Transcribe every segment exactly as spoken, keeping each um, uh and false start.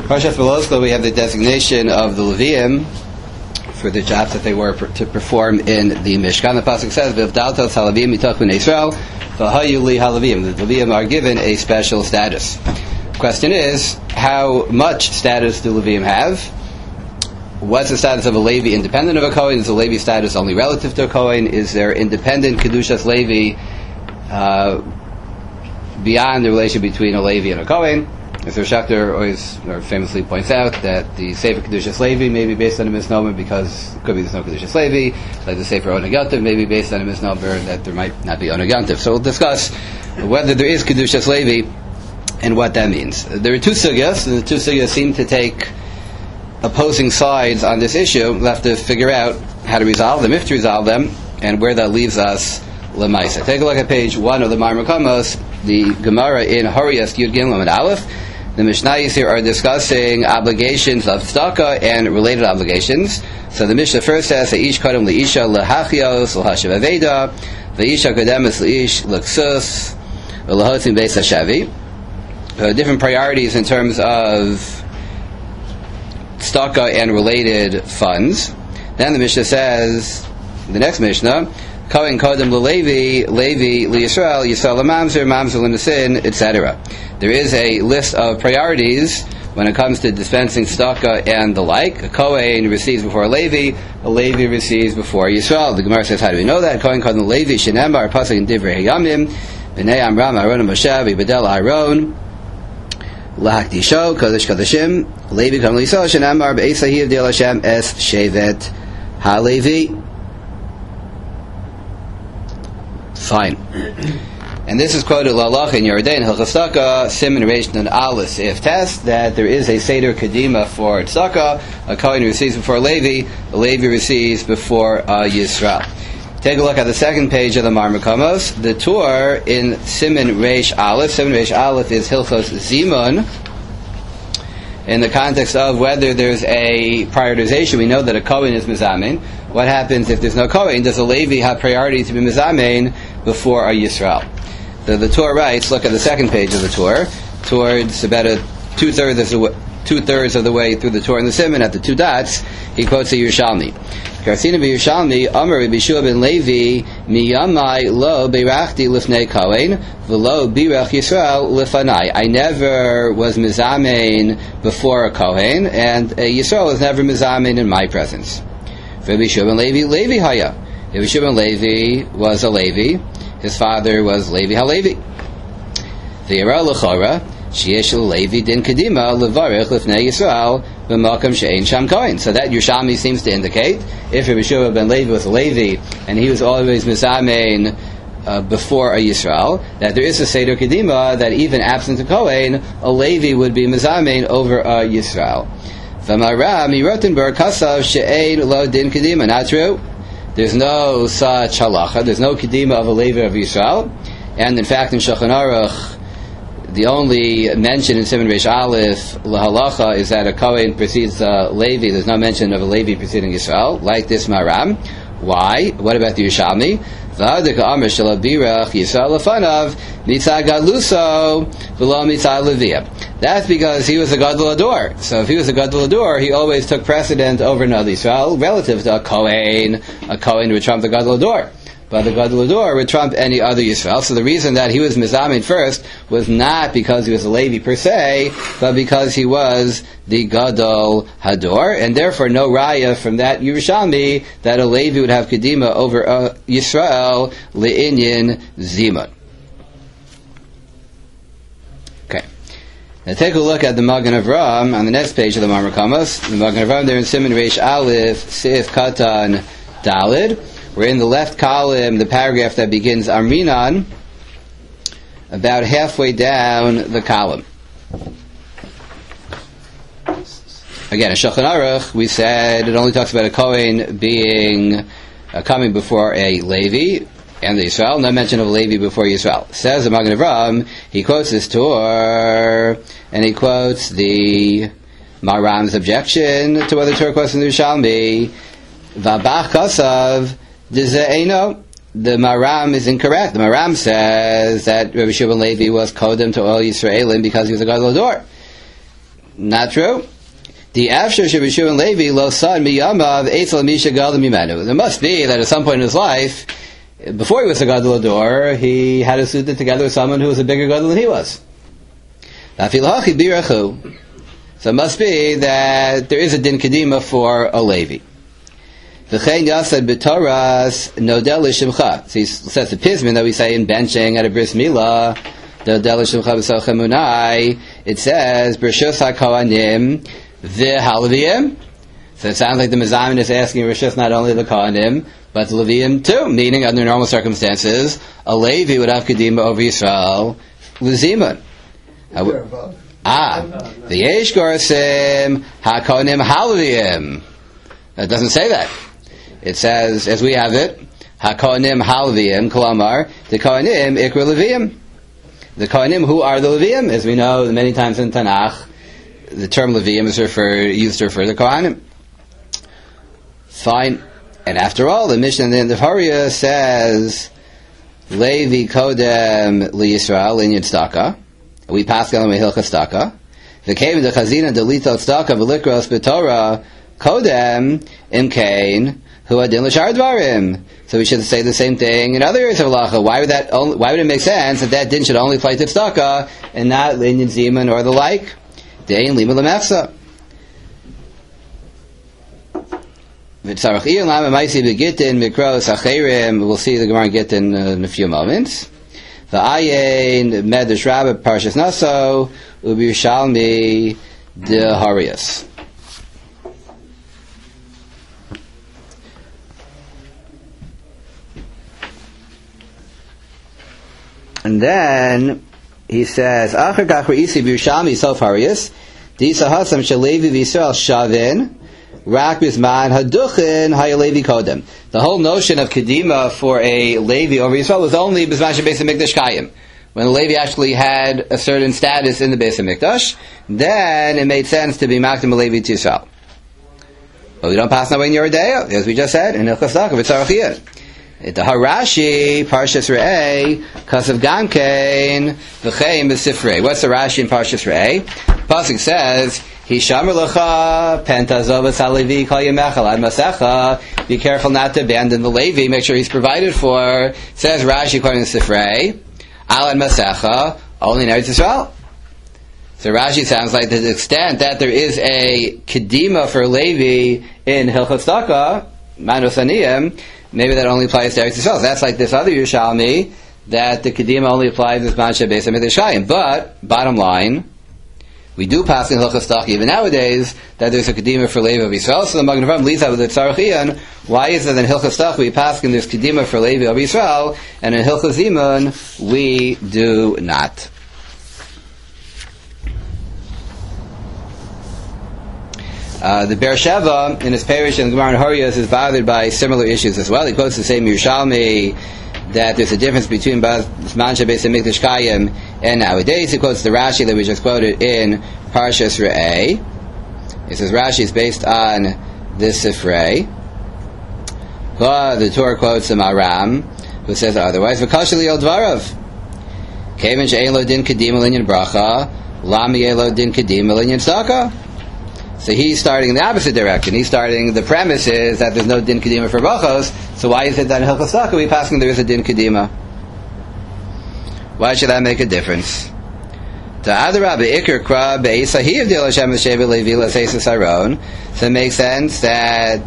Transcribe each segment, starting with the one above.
Parshas Velozko, we have the designation of the Leviim for the jobs that they were per- to perform in the Mishkan. The pasuk says, "V'avdaltos haLeviim mitoch bnei Yisrael, v'hayu li haLeviim." The Leviim are given a special status. The question is, how much status do Leviim have? What's the status of a Levi independent of a Kohen? Is a Levi status only relative to a Kohen? Is there independent Kedushas Levi uh, beyond the relation between a Levi and a Kohen? As the Schachter always or famously points out, that the Sefer Kedushas Levi may be based on a misnomer because it could be there's no Kedushas Levi, like the Sefer Oneg Yontiv may be based on a misnomer that there might not be Oneg Yontiv. So we'll discuss whether there is Kedushas Levi and what that means. There are two sugyas, and the two sugyas seem to take opposing sides on this issue. We'll have to figure out how to resolve them, if to resolve them, and where that leaves us lemaisa. Take a look at page one of the Mar Makamos, the Gemara in Horiyas Yud Gimel and Aleph. The Mishnayos here are discussing obligations of tzedakah and related obligations. So the Mishnah first says, "Ish kadam leisha lehachios lehashav aveda, veisha kademis leish leksus lehotzim beis hashavi." Different priorities in terms of tzedakah and related funds. Then the Mishnah says, the next Mishnah, Kohen Kodem LeLevi, Levi LeYisrael, Yisrael LeMamzer, Mamzer LeNesin, et cetera. There is a list of priorities when it comes to dispensing tzedakah and the like. A Kohen receives before a Levi, a Levi receives before Yisrael. The Gemara says, how do we know that? Kohen Kodem LeLevi, Shenemar, Pasuk in Divrei Hayamim, B'nei Amram, Aaron, Moshe, V'Bedel Aaron, Lahakdisho, Kodesh Kodeshim, Levi Kodem LeYisrael, Shenemar, B'Esahi Avdil Hashem, Es Shevet HaLevi. Fine. And this is quoted Lalach in Yordain Hilchos Tzedakah, Siman Reish Nun Aleph if test that there is a Seder Kedima for Tzedakah. A Kohen receives before Levi, a Levi receives before uh, Yisrael. Take a look at the second page of the Mar Makamos. The Tur in Siman Reish Aleph. Siman Reish Aleph is Hilchos Zimun. In the context of whether there's a prioritization, we know that a Kohen is Mizamein. What happens if there's no Kohen? Does a Levi have priority to be Mizamein before a Yisrael? The, the Torah writes, look at the second page of the Torah, towards about a two-thirds of the, two-thirds of the way through the Torah and the Siman, at the two dots, he quotes the Yerushalmi. Karsina b'Yerushalmi, Amar B'Yeshua ben Levi, Miyamai lo beirachti lifnei Kohen, v'lo birach Yisrael lifanai. I never was mizamein before a Kohen, and a Yisrael was never mizamein in my presence. Rabbi Yeshua ben Levi, Levi haya. Rabbi Yeshua ben Levi was a Levi. His father was Levi HaLevi. V'yara l'chora, sheyesh l'Levi din kedima levarech lifnei Yisrael b'makam she'ein sham Kohen. So that Yerushalmi seems to indicate, if Rabbi Yeshua ben Levi was a Levi, and he was always mizamein uh, before a Yisrael, that there is a Seder Kedima, that even absent a Kohen, a Levi would be mizamein over a Yisrael. V'mara mi Rotenberg kasav she'ein lo din kedima. Not true. There's no such halacha. There's no kedima of a Levi of Yisrael. And in fact, in Shulchan Aruch, the only mention in Siman Reish Aleph lahalacha is that a Kohen precedes a Levi. There's no mention of a Levi preceding Yisrael, like this Maram. Why? What about the Yerushalmi? V'adika amar shalabirach Yisrael lefanav mitzad gadluso v'lo mitzad leviyah. That's because he was a Gadol Ador. So if he was a Gadol Ador, he always took precedent over another Yisrael relative to a Kohen. A Kohen would trump the Gadol Ador, but the Gadol Ador would trump any other Yisrael. So the reason that he was mizamein first was not because he was a Levi per se, but because he was the Gadol Hador, and therefore no raya from that Yerushalmi that a Levi would have kedima over a Yisrael le'inyan zimun. Okay. Now take a look at the Magen Avraham on the next page of the Mar Makamos. The Magen Avraham there in Siman Reish Aleph, Sif Katan Dalid. We're in the left column, the paragraph that begins Arminan, about halfway down the column. Again, in Shulchan Aruch, we said it only talks about a Kohen being uh, coming before a Levi and the Yisrael, no mention of a Levi before Yisrael. Says the Magen Avraham, he quotes this Torah, and he quotes the Maram's objection to whether Torah quotes in the Yerushalmi, Vabach Kasav, Dize'eno. The Maram is incorrect. The Maram says that Rabbi Shimon Levi was Kodem to all Yisraelim because he was a Gadol Ador. Not true. The after Shabishu and Levi lo son miyamav etzel misha gadol mimenu. There must be that at some point in his life, before he was a gadol ador, he had a suited together with someone who was a bigger gadol than he was. So it must be that there is a din kedima for a Levi. V'chein yasad b'toras nodel l'shimcha. So he says the pismin that we say in benching at a bris milah, nodel l'shimcha b'soch emunai, it says b'rishus ha-kohanim v'halaviyim. So it sounds like the Mizamin is asking rishus not only the kohanim but the Leviim too, meaning under normal circumstances a Levi would have kedima over Yisrael l'zimun. Ah, the Yesh Gorsim ha-kohanim halaviyim. That doesn't say that. It says, as we have it, ha-kohanim halaviyim, kalamar, the kohanim ikra leviim. The kohanim who are the leviim, as we know many times in Tanakh, the term leviim is referred, used to refer to the kohanim. Fine. And after all, the Mishnah in the Haria says, Levi kodem li Yisrael in Yitztaka. We pass on the Hilchas Tzedakah. The came the Chazina delito Tzedakah v'likros b'Torah kodem imkain hu adin l'shar dvarim. So we should say the same thing in other areas of halacha. Why would that? Only, why would it make sense that that din should only apply to Tzedakah and not linyan zimun or the like? Dein lima lemefsa. V'tzarach iyun lama ma'isi b'gitin mikros acherim. We'll see the Gemara in Gittin uh, in a few moments. The Ayin Medrash Rabbah Parshas Naso Ubi Yerushalmi De Harias. And then he says, Acher Kach Re'isi B'Yerushalmi Sof Harias Disa Hasam Shalevi V'Yisrael Shavin Rak Bizman Haduchin Hayalevi Kodem. The whole notion of Kedima for a Levi over Yisrael was only Bizman Shebeis HaMikdash Kayim. When a Levi actually had a certain status in the Beis HaMikdash, then it made sense to be Makdim a Levi to Yisrael. But we don't pass now in Yeridea, as we just said, in Hilchas Tzedakah v'Tzarachiyah. The Harashi, Parshas Re'eh, Kasav Gamkein, V'chein B'Sifrei. What's the Rashi in Parshas Re'eh? Pasuk says, Hishamar Lecha, Pentazovas HaLevi, Kol Yemechel, Ad Masecha. Be careful not to abandon the Levi, make sure he's provided for. Says Rashi, according to Sifrei, Al Ad Masecha, only in Eretz Yisrael. So Rashi sounds like to the extent that there is a Kedima for Levi in Hilchot Tzedakah, Manos Aniyim, maybe that only applies to Eretz Yisrael. That's like this other Yerushalmi, that the Kedima only applies to Zman Shebeis HaMikdash Kayim. But, bottom line, we do pass in Hilchos Tzedakah even nowadays that there's a Kedima for Levi of Yisrael. So the Magen Avraham leads out with the Tzarachian. Why is it that in Hilchos Tzedakah we pass in there's Kedima for Levi of Yisrael, and in Hilchos Zimun we do not? Uh, the Be'er Sheva, in his parish in Gemara and Horios, is bothered by similar issues as well. He quotes the same Yerushalmi that there's a difference between Zman Shebeis HaMikdash Kayim and nowadays. He quotes the Rashi that we just quoted in Parshas Re'eh. He says Rashi is based on this Sifrei. The Torah quotes the Maram, who says otherwise. V'kashel yol dvarav. Kevan she'ein lo din kedima linyan bracha, lam yeh lo din kedima linyan tzedakah. So he's starting in the opposite direction. He's starting, the premise is that there's no din kedima for brachos, so why is it that in Hilchos Tzedakah we passing there is a din kedima? Why should that make a difference? So it makes sense that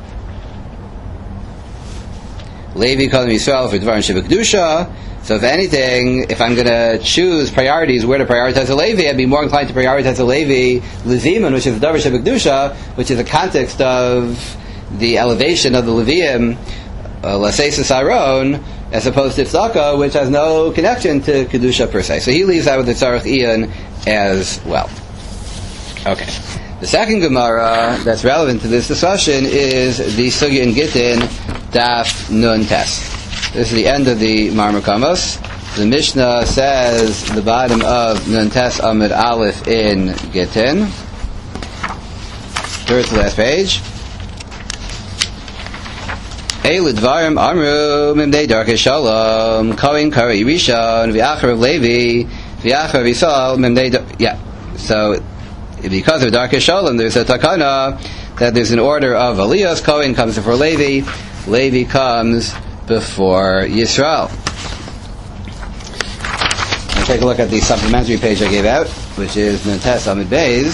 Levi called Yisrael for Dvarim Shebekdusha. So if anything, if I'm going to choose priorities where to prioritize a Levi, I'd be more inclined to prioritize a Levi Lezimun, which is the Davar Shebekdusha, which is a context of the elevation of the Leviim, uh, Laseis Aron, as opposed to Tzedakah, which has no connection to Kedusha per se. So he leaves out with the Tzarech Ian as well. Okay. The second Gemara that's relevant to this discussion is the Sugya in Gittin, Daf Nun Tes. This is the end of the Marmakamos. The Mishnah says the bottom of Nun Tes Amud Aleph in Gittin. Third to the last page. Eilu Dvarim Amru Mimdei Darkei Shalom Kohen Kari Rishon V'Achar Levi V'Achar Yisrael Mimdei. Yeah. So because of Darkei Shalom, there's a takana that there's an order of Aliyos. Kohen comes before Levi, Levi comes before Yisrael. Now take a look at the supplementary page I gave out, which is Nentes Amid Beis.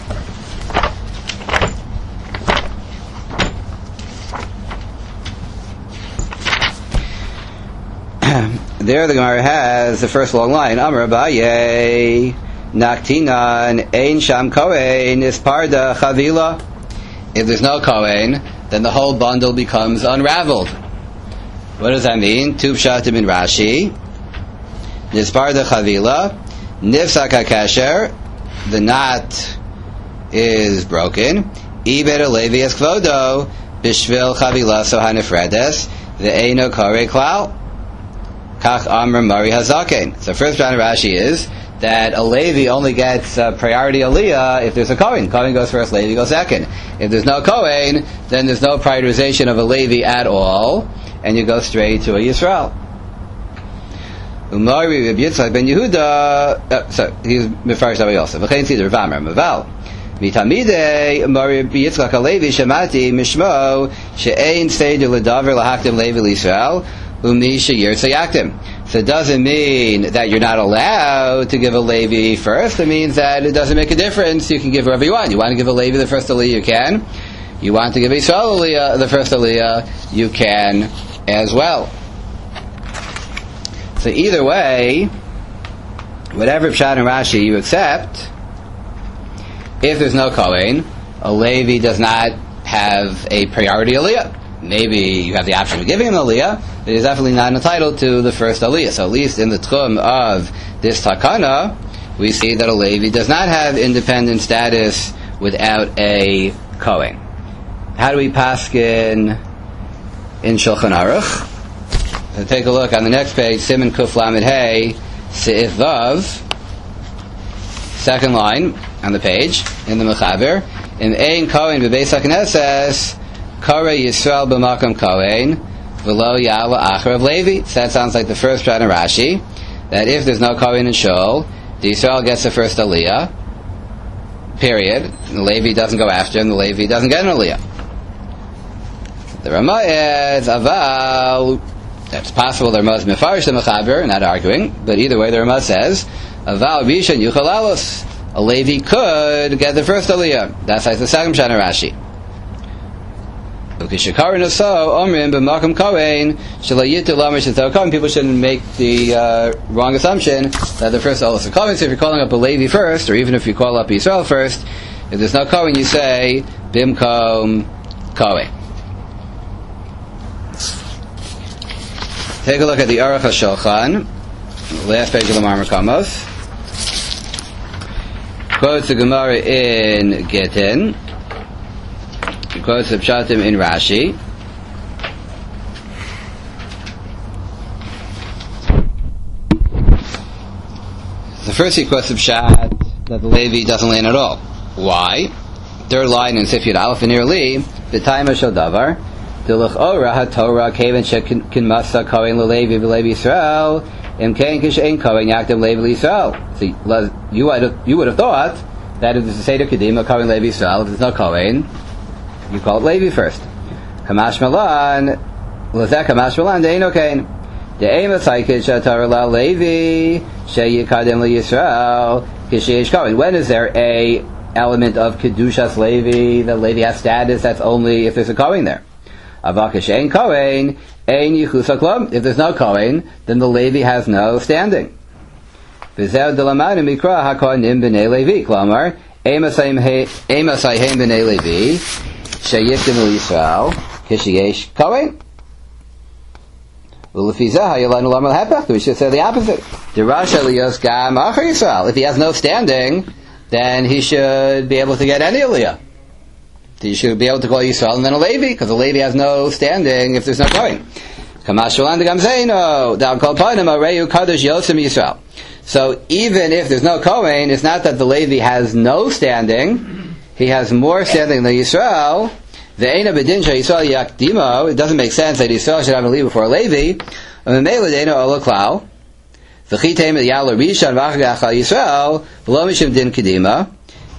There the Gemara has the first long line, Amar Abaye, Naktinan, Ein Sham Kohen, Isparda Chavila. If there's no Kohen, then the whole bundle becomes unraveled. What does that mean? Tuv Shatim in Rashi, Nisparda Chavila, Nifsak HaKesher, the knot is broken, Ibed Levi Es Kvodo, Bishvil Chavila Sohanifredes, the Eino Kore Klal. Kach Amr Mari Hazaken. So first round of Rashi is that a Levi only gets uh, priority Aliyah if there's a Kohen. Kohen goes first, Levi goes second. If there's no Kohen, then there's no prioritization of a Levi at all, and you go straight to a Yisrael. Umari Reb Yitzchak ben Yehuda, uh, so he's Mefarish Davi also. V'chein Siddur Vamer Maval. Mitamidei Umari Reb Yitzchak HaLevi Shemati Mishmo She'ein Seder L'Daver L'Hakdim Levi L'Yisrael. So it doesn't mean that you're not allowed to give a Levi first. It means that it doesn't make a difference. You can give whoever you want. You want to give a Levi the first Aliyah, you can. You want to give a Yisrael Aliyah the first Aliyah, you can as well. So either way, whatever Pshat and Rashi you accept, if there's no Kohen, a Levi does not have a priority Aliyah. Maybe you have the option of giving him Aliyah, but he's definitely not entitled to the first Aliyah. So at least in the Tchum of this Takana, we see that a Levi does not have independent status without a Kohen. How do we paskin in Shulchan Aruch? So take a look on the next page, Siman Kuf Lamed Hey, Seif Vav, second line on the page, in the Mechaber, in Ein Kohen B'Beis HaKnesses, Kare Yisrael b'makam Kohen v'lo Ya'ala Achar of Levi. So that sounds like the first Pshat in Rashi, that if there's no Kohen in Shul, the Yisrael gets the first Aliyah, period. And the Levi doesn't go after him, the Levi doesn't get an Aliyah. The Ramah is Aval. It's possible the Ramah is Mefarish the Mechaber, not arguing, but either way the Ramah says Aval Rishon Yuchalalos. A Levi could get the first Aliyah. That's like the second Pshat in Rashi. People shouldn't make the uh, wrong assumption that the first Aliyah is a Kohen. So if you're calling up a Levi first, or even if you call up Yisrael first, if there's no Kohen, you say Bimkom Kohen. Take a look at the Aruch HaShulchan, last page of the Marmar Kamos. Quotes the Gemara in Gittin. Quotes the Pshatim in Rashi. The first he quotes the Pshat that the Levi doesn't land at all. Why? Third line in Sif Yud Aleph in Irli, B'tayma shel davar, D'lech ora ha-Torah keven shekin masa kohen l'Levi v'Levi Yisrael, im kein kishein kohen yaktiv Levi l'Yisrael. So you would have, you would have thought that if there's a Seder Kedima Kohen Levi Yisrael, if there's no Kohen, you call it Levi first. Kamash Malan, Lazek Kamash Malan, Deino Kain. De'ema Saikid Shatar La Levi, Sheyikadem LeYisrael, Kisheyesh Kohen. When is there a element of Kedushas Levi, that Levi has status? That's only if there's a Kohen there. Avakish Ein Kohen, Ein Yichus HaKlom. If there's no Kohen, then the Levi has no standing. V'zeh D'Lamadim Mikra HaKohenim B'nei Levi. Klamar, Ema Sayhem B'nei Levi, Sheyikdim L'Yisrael, Kisheyesh Kohen. Well, if he's a we should say the opposite. If he has no standing, then he should be able to get any Aliyah. He should be able to call Yisrael and then a Levi, because a Levi has no standing if there's no Kohen. So even if there's no Kohen, it's not that the Levi has no standing, he has more standing than Yisrael. It doesn't make sense that Yisrael should have a Levi before a Levi.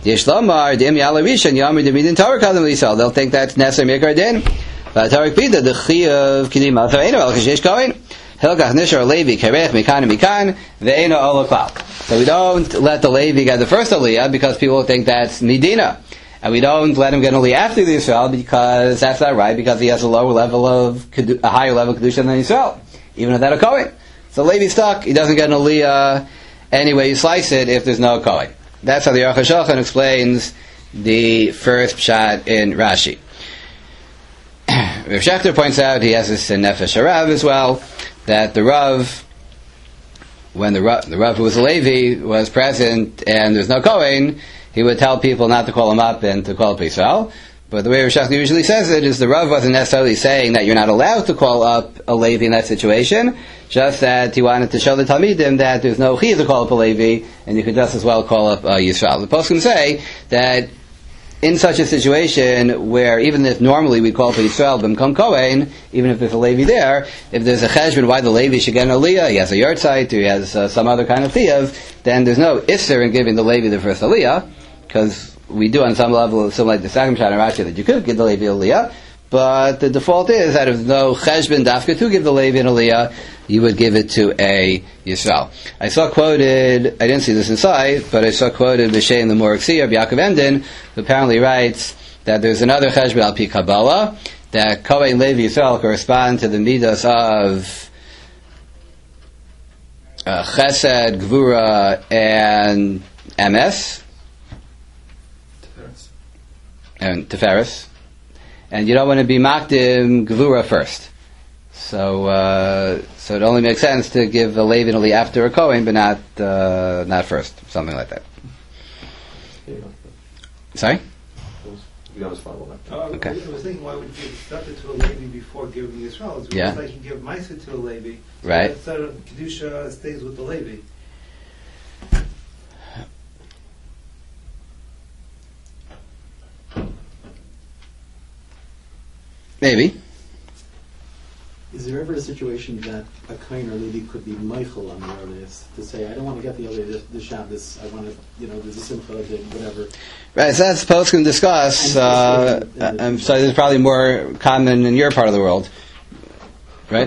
Yesh Lamar Dim Yala Rishon Yamar Demidin Torah Kadam Lisal. They'll think that's Neser Mikar Din. But Torah Pida the Chiyav Kedima Ve'eno El Kashesh Kohen Hilkach Nishar Levi Kerech Mikan Mikan Ve'eno Ola Klal. So we don't let the Levi get the first Aliyah because people think that's Medina. And we don't let him get an Aliyah after the Yisrael because that's not right, because he has a lower level of, a higher level of Kedusha than Yisrael, even without a Kohen. So Levi's stuck, he doesn't get an Aliyah any way you slice it if there's no Kohen. That's how the Aruch HaShulchan explains the first pshat in Rashi. Rav Shechter points out, he has this in Nefesh HaRav as well, that the Rav, when the Rav, the Rav who was a Levi was present and there's no Kohen, he would tell people not to call him up and to call up Yisrael. But the way Rav Shechter usually says it is the Rav wasn't necessarily saying that you're not allowed to call up a Levi in that situation, just that he wanted to show the Talmidim that there's no chiyuv to call up a Levi, and you could just as well call up uh, Yisrael. The Poskim say that in such a situation where even if normally we call up a Yisrael b'mkom Kohen, even if there's a Levi there, if there's a cheshbon why the Levi should get an Aliyah, he has a yahrzeit, or he has uh, some other kind of chiyuv, then there's no isser in giving the Levi the first Aliyah, because we do on some level, something like the second Pshat in Rashi, that you could give the Levi Aliyah, but the default is that if there's no cheshbon dafka to give the Levi an Aliyah, you would give it to a Yisrael. I saw quoted, I didn't see this inside, but I saw quoted B'Shem the Moriksiyah, Yaakov Emden, who apparently writes that there's another cheshbon al pi Kabbalah, that Kohen Levi Yisrael correspond to the midas of uh, Chesed, Gvura, and M S, and Tiferes, and you don't want to be Makdim Gvura first. So, uh, so it only makes sense to give a Levi only after a Kohen, but not uh, not first, something like that. Sorry? You always follow that. Uh, okay. I was thinking, why would you give Tzedakah to a Levi before giving Yisrael? It's yeah. like you give Maisa to a Levi. So right. Instead of Kedusha stays with the Levi. Maybe. Is there ever a situation that a Kohen or Levi could be Michael on the Orleans to say, I don't want to get the other this, this Shabbos, I want to, you know, there's a Simcha, whatever. Right, so that's post can discuss. Uh, I'm sorry, this is probably more common in your part of the world, right?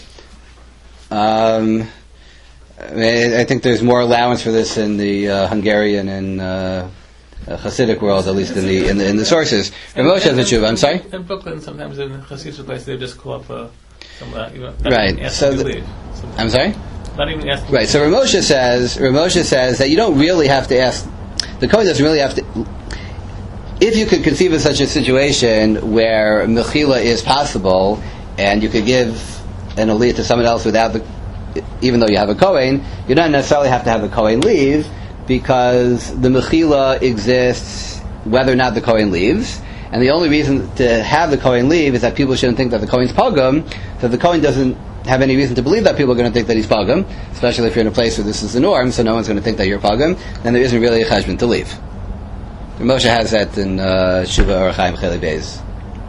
Um, I, mean, I think there's more allowance for this in the uh, Hungarian and uh, Hasidic world, at least in the in the, in the sources. Rav Moshe has a tshuva. I'm sorry. In Brooklyn, sometimes in Hasidic place, they just call up a. Some, uh, you know, right. So the, I'm sorry. Not even asking. Right. So Rav Moshe says. Rav Moshe says that you don't really have to ask. The Kohen doesn't really have to. If you could conceive of such a situation where mechila is possible, and you could give an aliyah to someone else without the, even though you have a Kohen, you don't necessarily have to have the Kohen leave, because the mechila exists whether or not the Kohen leaves. And the only reason to have the Kohen leave is that people shouldn't think that the Kohen's pogum, so the Kohen doesn't have any reason to believe that people are going to think that he's pogum, especially if you're in a place where this is the norm, so no one's going to think that you're pogum, then there isn't really a cheshbon to leave. Moshe has that in uh, Shuva Or Chaim Cheli Beis.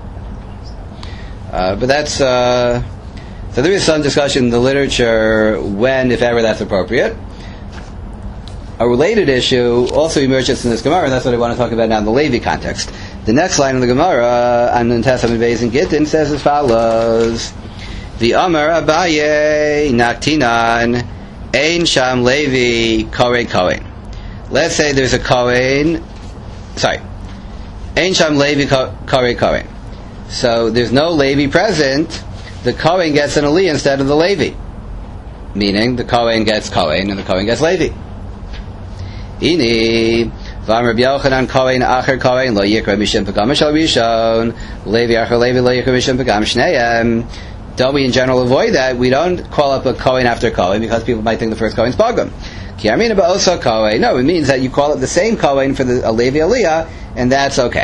Uh, but that's, uh, so there is some discussion in the literature when, if ever, that's appropriate. A related issue also emerges in this Gemara, and that's what I want to talk about now in the Levi context. The next line of the Gemara, on the Testament Beis and Gittin, says as follows: the Amar Abaye Naktinan Ein Sham Levi Korei Kohen. Let's say there's a Kohen. Sorry, Ein Sham Levi Korei Kohen. So there's no Levi present. The Kohen gets an Aliyah instead of the Levi, meaning the Kohen gets Kohen and the Kohen gets Levi. Ini. V'amar B'Yochanan Kohen Acher Kohen Lo Yikra Mishim Pagam Shel Rishon Levi Acher Levi Lo Yikra Mishim Pagam Shneim. Don't we in general avoid that? We don't call up a Kohen after Kohen because people might think the first Kohen's Pagam. Ki Armina Ba'osa Kohen. No, it means that you call up the same Kohen for the Levi Aliyah, and that's okay.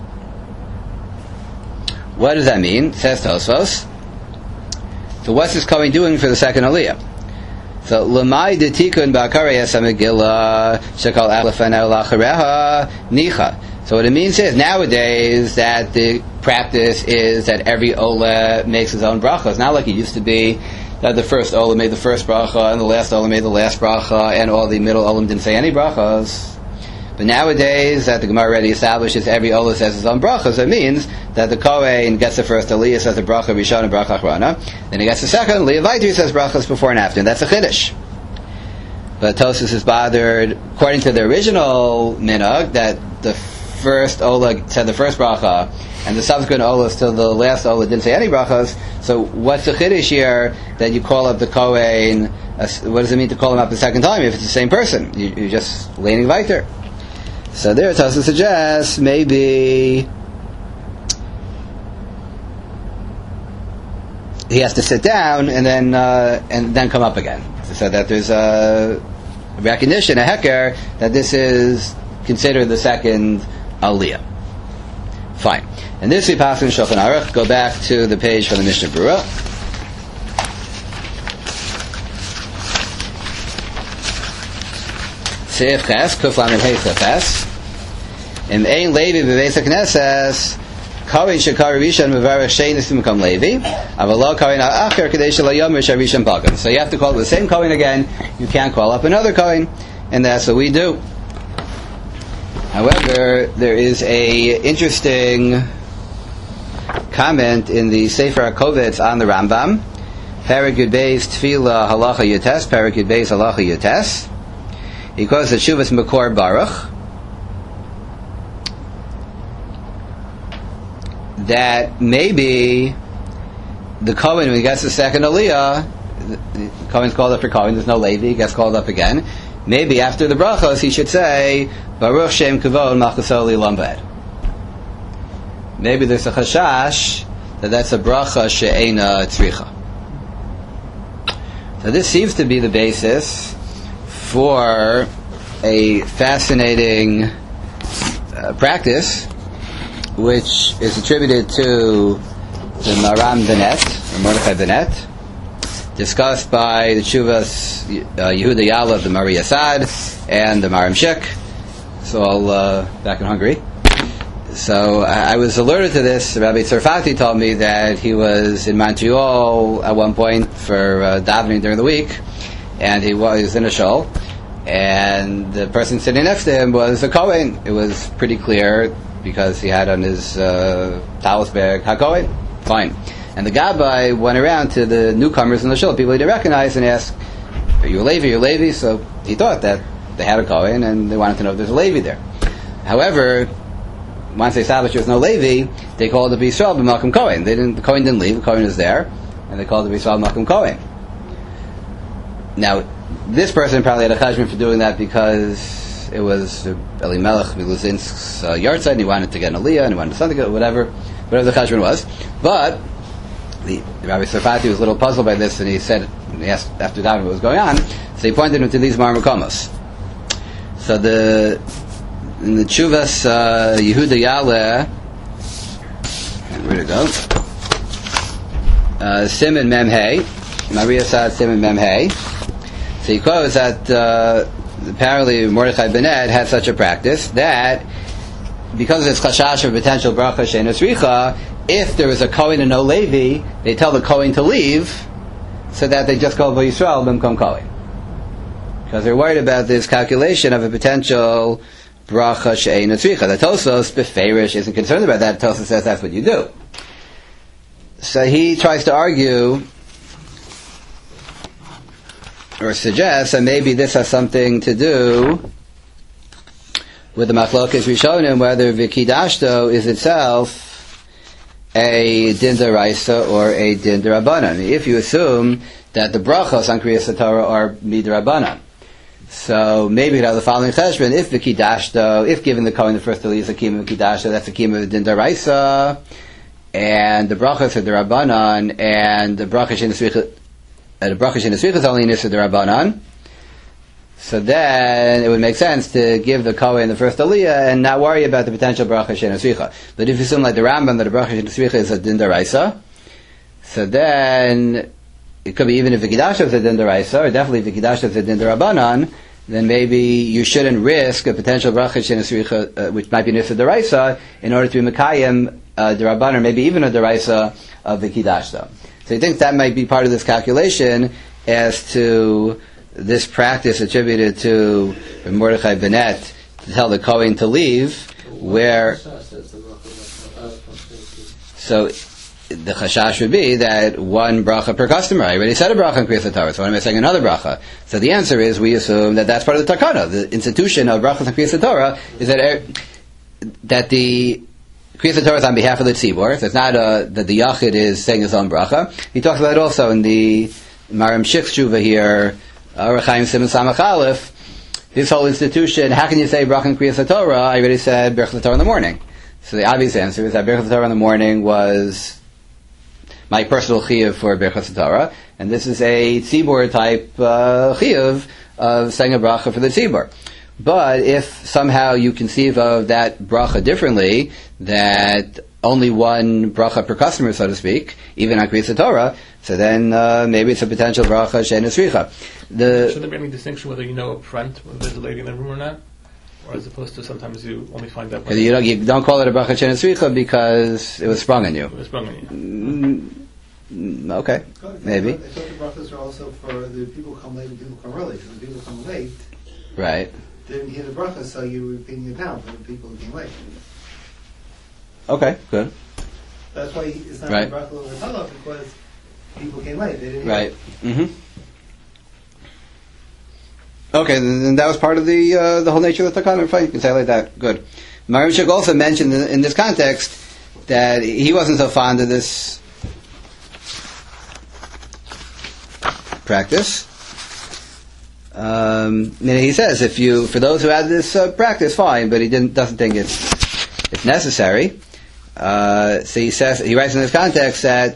What does that mean? Says Tosfos. So what's this Kohen doing for the second Aliyah? So Lamai de Tikun Ba'Karei Esamegillah Shekal Alefana Lachareha Nicha. So what it means is nowadays that the practice is that every Ola makes his own bracha. It's not like it used to be that the first Ola made the first bracha and the last Ola made the last bracha and all the middle Olam didn't say any brachas. But nowadays, that the Gemara already establishes every Ola says his own bracha, so it means that the Kohen gets the first Aliyah, says the bracha Rishon and bracha Achrona, then he gets the second Aliyah, Vaitri says brachas before and after, and that's a Chiddush. But Tosfos is bothered, according to the original minhag, that the first Ola said the first bracha, and the subsequent Olas till the last Ola didn't say any brachas, so what's the Chiddush here that you call up the Kohen, uh, what does it mean to call him up the second time if it's the same person? You, you're just leaning weiter. So there Tosfos suggests maybe he has to sit down and then uh, and then come up again, so that there's a recognition, a heker, that this is considered the second aliyah. Fine. And this we pass in Shulchan Aruch. Go back to the page from the Mishnah Berurah. Seif Ches, Kuf Lamed Hey Seif Ches. Im Ein Levi Bebeis HaKnesses, Kohen Shekar Rishon Mevarech Shein Nisim Kam Levi, Aval Lo Kohen Ha'acher Kadei Shelo Yomer Sharishon Pagam. So you have to call the same Kohen again. You can't call up another Kohen, and that's what we do. However, there is a interesting comment in the Sefer HaKovetz on the Rambam, Perek Yud Beis Tefillah Halacha Yotes, Perek Yud Beis Halacha Yotes. He calls it Shuvas Makor Baruch, that maybe the Kohen, when he gets the second Aliyah, the, the Kohen's called up for Kohen, there's no Levi, he gets called up again. Maybe after the brachos he should say Baruch Shem Kavod Machasoli Lambed. Maybe there's a chashash that that's a bracha she'ena tzricha. So this seems to be the basis for a fascinating uh, practice, which is attributed to the Maram Benet, or Mordechai Benet, discussed by the Tshuvas uh, Yehuda Yala of the Mari Asad and the Maram Shik. So all uh, back in Hungary. So I, I was alerted to this. Rabbi Tzarfati told me that he was in Montreal at one point for uh, davening during the week, and he was in a shul, and the person sitting next to him was a Kohen. It was pretty clear because he had on his uh, talus bag HaKohen. Fine. And the Gabbai went around to the newcomers in the shul, people he didn't recognize, and asked, "Are you a Levi? Are you a Levi?" So he thought that they had a Kohen, and they wanted to know if there's a Levi there. However, once they established there was no Levi, they called the B'Yisrael B'Malkum Kohen. They didn't. The Kohen didn't leave. The Kohen was there, and they called the B'Yisrael B'Malkum Kohen. Now, this person probably had a cheshbon for doing that because it was Elimelech Miluzinsk's uh, yahrzeit, and he wanted to get an aliyah, and he wanted something, whatever, whatever the cheshbon was. But the, the Rabbi Tzarfati was a little puzzled by this, and he said, he asked after that what was going on, so he pointed him to these Marmakomos. So the in the Tshuvas uh, Yehuda Yaleh, where to go? Uh, Simon Memhei, Maria Sad Simon Memhei. So he quotes that uh, apparently Mordechai Benet had such a practice that because it's chashash of potential bracha she'ena tzricha, if there was a Kohen and no Levi, they tell the Kohen to leave, so that they just call B'Yisrael B'Mkom Kohen, because they're worried about this calculation of a potential bracha she'ena tzricha. The Tosfos Beferish isn't concerned about that. Tosfos says that's what you do. So he tries to argue or suggests that maybe this has something to do with the Machlokes Rishonim, whether Vikidashto is itself a din d'oraisa or a din d'Rabbanan. If you assume that the brachos on Kriyas HaTorah are midrabanan, so maybe you'd have the following cheshbon: if Vikidashto, if given the Kohen the first aliyah is a kiyum of Vikidashto, that's a kiyum of din d'oraisa, and the brachos are d'Rabbanan, and the brachos in the svicha, uh, the brachos in the svicha is only nisa d'Rabbanan. So then it would make sense to give the Kohen the first aliyah and not worry about the potential bracha she'ena tzricha. But if you assume like the Rambam that the bracha she'ena tzricha is a din d'oraisa, so then it could be even if the Vikidashto is a din d'oraisa, or definitely if the Vikidashto is a din d'Rabbanan, then maybe you shouldn't risk a potential bracha she'ena tzricha, uh, which might be nisa d'oraisa, in order to be mekayim uh, d'Rabbanan, or maybe even a d'oraisa of the Vikidashto. So he thinks that might be part of this calculation as to this practice attributed to Mordechai Benet to tell the Kohen to leave, where so the chashash would be that one bracha per customer. I already said a bracha in Kriyas HaTorah, so why am I saying another bracha? So the answer is we assume that that's part of the takana. The institution of brachas in Kriyas HaTorah is that er, that the Kriyas HaTorah is on behalf of the tzibor. So it's not a, that the yachid is saying his own bracha. He talks about it also in the Maram Shich Tshuva here, Orach Chaim Simon Samach Aleph. This whole institution, how can you say bracha in Kriyas HaTorah? I already said Berachas HaTorah in the morning. So the obvious answer is that Berachas HaTorah in the morning was my personal chiyuv for Berachas HaTorah, and this is a tzibor type uh, chiyuv of saying a bracha for the tzibor. But if somehow you conceive of that bracha differently, that only one bracha per customer, so to speak, even on Kriyas HaTorah, so then uh, maybe it's a potential bracha she'en esricha. The Should there be any distinction whether you know up front whether there's a lady in the room or not? Or as opposed to sometimes you only find out when you don't, you don't call it a bracha she'en esricha because it was sprung on you. it was sprung on you. Mm, okay, maybe. I thought the brachas are also for the people who come late and people who come early. Because when people come late, Right. they didn't hear the brachas, so you were paying it down for the people who came late. Okay, good. That's why it's not Right. a bracha over Tallah, because people came late. They didn't hear Right. it. Mm-hmm. Okay, then, then that was part of the uh, the whole nature of the takana. Fine, you can say it like that. Good. Marimshik also mentioned in, in this context that he wasn't so fond of this practice. Um, he says if you, for those who had this uh, practice, fine, but he didn't doesn't think it's it's necessary. Uh, so he says he writes in this context that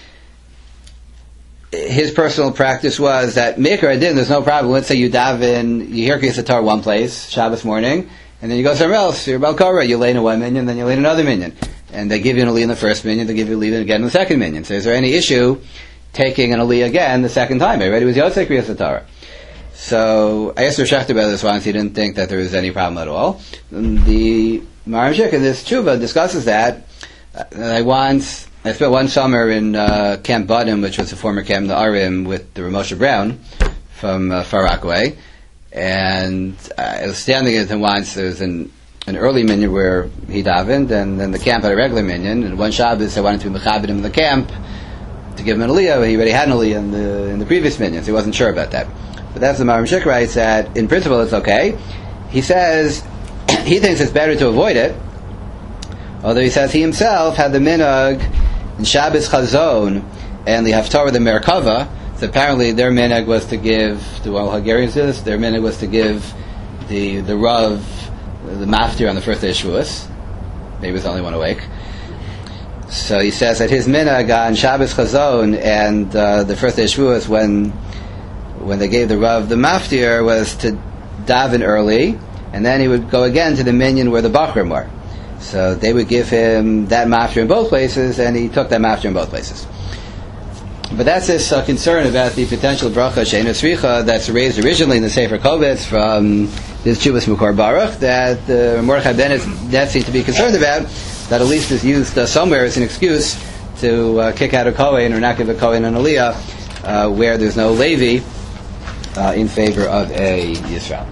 his personal practice was that Mikra Adin, there's no problem. Let's say you daven, you hear Kriyas HaTorah one place, Shabbos morning, and then you go somewhere else, you're Balkara, you lay in one minyan, then you lay in another minyan. And they give you an aliyah in the first minyan, they give you a aliyah again in the second minyan. So is there any issue taking an aliyah again the second time? Everybody was Yotzei Kriyas HaTorah. So I asked Rav Shechter about this once, he didn't think that there was any problem at all. And the Maram Shik in this tshuva discusses that. Uh, I once, I spent one summer in uh, Camp Budim, which was the former Camp Na'arim, with the Ramosha Brown from uh, Far Rockaway. And I was standing with him once. There was an, an early minyan where he davened, and then the camp had a regular minyan. And one Shabbos, I wanted to be mechabed him in the camp to give him an aliyah, but he already had an aliyah in the, in the previous minyan, so he wasn't sure about that. But that's the Maram Shik writes that, in principle, it's okay. He says he thinks it's better to avoid it, although he says he himself had the minhag in Shabbos Chazon and the Haftarah, the Merkava. So apparently their minhag was to give, the well Hungarians do this, their minhag was to give the the Rav, the Maftir on the first day of Shavuos. Maybe he was the only one awake. So he says that his minhag on Shabbos Chazon and uh, the first day of Shavuos, when when they gave the Rav the Maftir, was to daven early, and then he would go again to the minyan where the Bachrim were. So they would give him that maftir in both places, and he took that maftir in both places. But that's this uh, concern about the potential bracha she'en esricha that's raised originally in the Sefer Kovitz from this Chuvas Mukor Baruch that uh, Mordechai Bennett that seems to be concerned about, that at least is used uh, somewhere as an excuse to uh, kick out a Kohen or not give a Kohen an Aliyah uh, where there's no Levi uh, in favor of a Yisrael.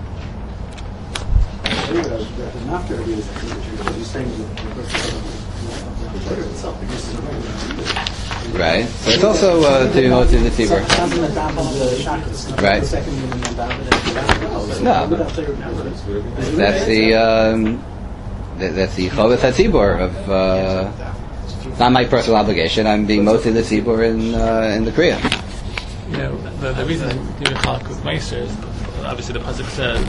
Right. So it's also uh, to go to the tzibur. Right. No. That's the um, that, that's the Chovas HaTzibur of. Uh, it's not my personal obligation. I'm being mostly the tzibur in uh, in the Kriya. Yeah. The, the reason you can talk with Meister is obviously the pasuk says.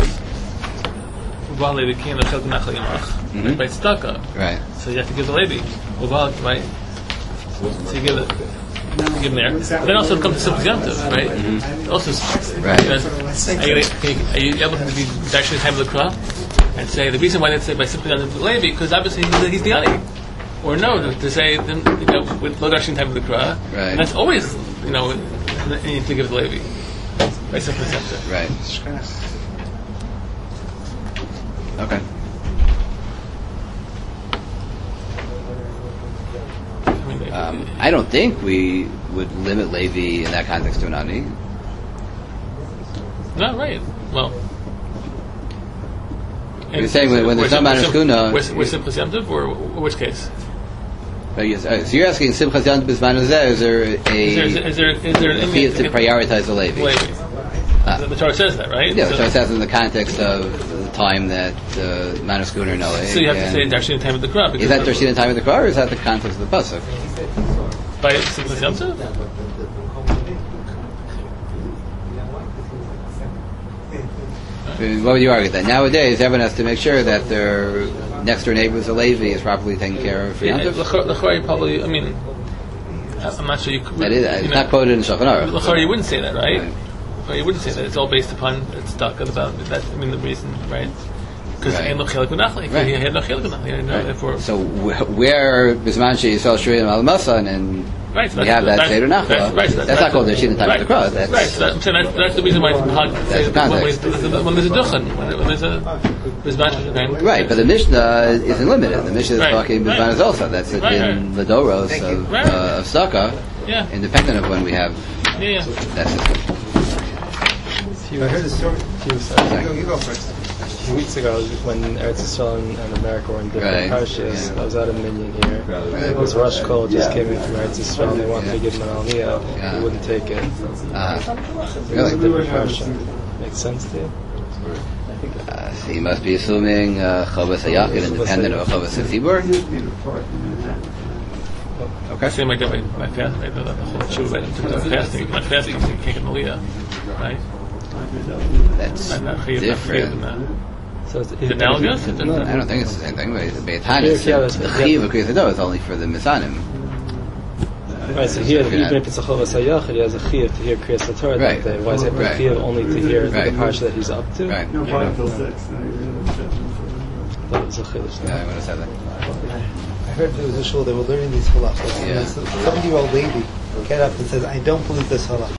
Mm-hmm. By tzedakah, right? So you have to give the lady, right? So you give it, you give them there. But then also it comes to simple yomtiv, right? Mm-hmm. Also, right? Are you, are you able to be actually time of the krah and say the reason why they say by simple yomtiv to the lady because obviously he's the, he's the ani, or no to, to say then you know with lo darshin time of the krah, right? And that's always you know you need to give the lady by simple yomtiv, right? Okay. Um, I don't think we would limit Levi in that context to an ani. No, right. Well, You're saying when, when there's no Manas Kuna... We're Simchas Yom Tov, or which case? Uh, yes, uh, so you're asking Simchas Yom Tov B'zman Hazeh, is there a... Is there, is there, is there an chiyuv to prioritize the Levi? Levi. Ah. The Torah says that, right? Yeah, so the Torah says in the context of the time that uh, Manas Kuna or Noah. So you have to say Darshin the time of the crop. Is that Darshin the time of the crop, or is that the context of the Pasuk? By Simchas Yom Tov? What would you argue then? Nowadays, everyone has to make sure that their next door neighbors, a Levi, is properly taken care of for Yom Tov. The Chori probably, I mean, I'm not sure you could. That is, it's not quoted in Shulchan Aruch. The Chori, you wouldn't say that, right? right? Or you wouldn't say that. It's all based upon, it's stuck about that. I mean, the reason, right? Because he had no chelik b'nachli. He had no chelik b'nachli. Therefore, so where Bisman she'yisrael shuriyim al masan and right, so we have that seder nachla. Right, right, so that's, that's, that's not called the Shina time right, of the cross. That's, right. So that, I'm saying that, that's the reason why it's that's the context. When, when there's a duchen, when, when there's a Bisman she'yisrael. Right, but the Mishnah isn't limited. The Mishnah is right, talking Bisman right. is also. That's it right, in right. the Doros of, right. uh, of Sukkah, yeah. independent of when we have yeah, yeah. that system. I heard the story. You go, you go first. A few weeks ago, when Eretz Yisrael and, and America were in different right. parshas, yeah. I was at a minyan here. Right. It was Rosh Kol, just yeah. came in from Eretz Yisrael, and they wanted yeah. to give him an aliyah. Yeah. He wouldn't take it. Uh, really? It was a different parsha. Makes sense to you? Uh, so you must be assuming Chavas Hayakid independent of Chavas Hatzibur? Okay. Same like that by, by fasting, right? The, the whole tshuva, right? In terms of fasting, you cannot fast, you can't get an aliyah, right? That's different. So it's, is it analogous? No, I don't think it's the same thing. But the Beit the Chiv of Kriyas Hador is only for the Misanim. Right, so here, even if it's a Chavas Hayachid, he has a Chiv to hear Kriyas Torah right. that day. Why is it right. a Chiv only to hear right. the parsha that he's up to? Right. No, five till six. That was a Chiddush. Yeah, I want to say that. I heard there was a shul, they were learning these halachas. Yeah. A seventy-year-old lady get up and says, I don't believe this halach.